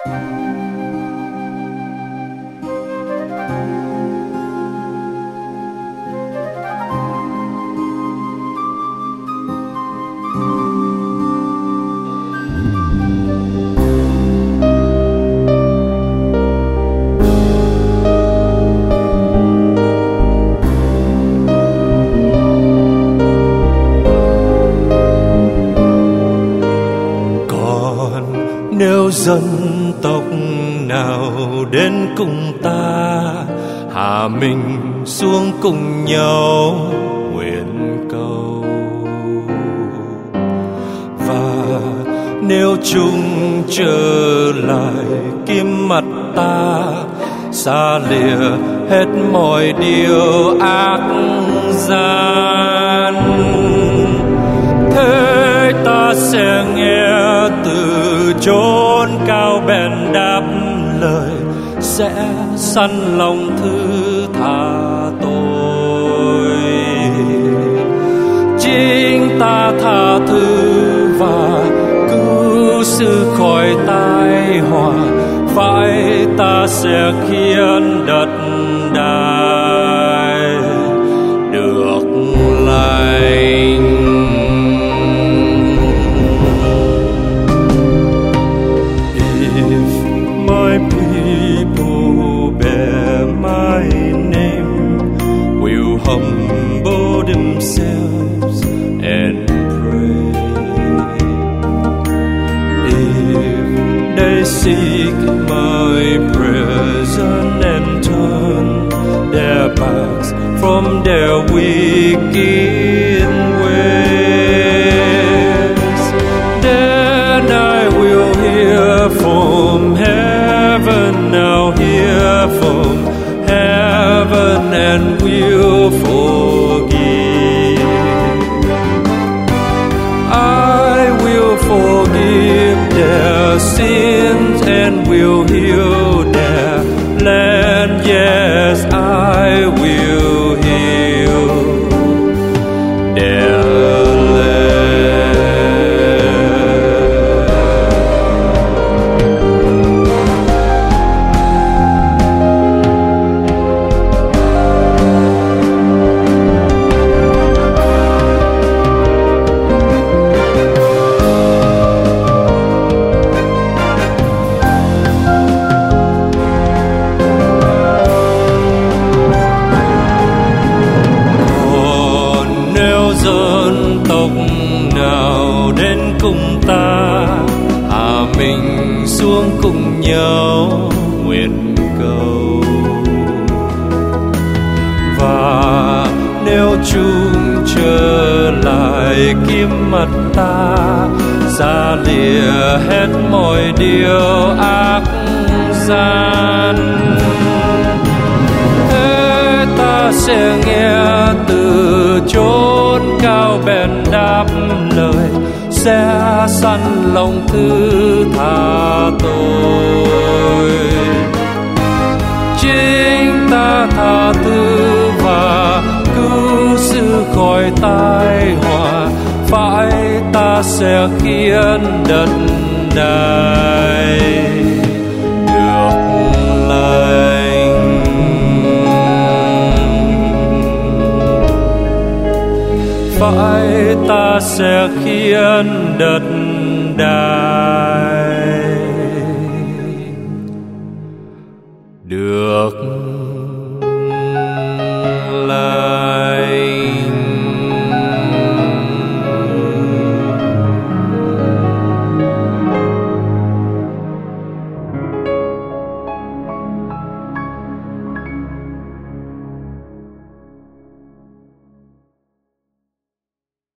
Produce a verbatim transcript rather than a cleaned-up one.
Nếu dân tộc nào đến cùng ta, hạ mình xuống cùng nhau nguyện cầu. Và nếu chúng trở lại kiếm mặt ta, xa lìa hết mọi điều ác gian, thế ta sẽ nghe từ chốn cao bèn đáp lời, sẽ săn lòng thứ tha tôi. Chính ta tha thứ và cứu sự khỏi tai họa, phải ta sẽ khiến đất đai được lành. My people bear my name, will humble themselves and pray. If they seek my presence and turn their backs from their wicked ways, then I will hear from heaven, I'll hear from heaven and will forgive. I will forgive their sins and will heal their land. Yes, I will heal their cùng ta, à mình xuống cùng nhau nguyện cầu. Và nếu chúng trở lại kiếm mặt ta, xa lìa hết mọi điều ác gian, thế ta sẽ nghe từ chốn cao bèn đáp lời, sẽ săn lòng thứ tha tôi. Chính ta tha thứ và cứu sự khỏi tai họa, phải ta sẽ khiến đất đai được lành. Phải ta sẽ khiến đất đai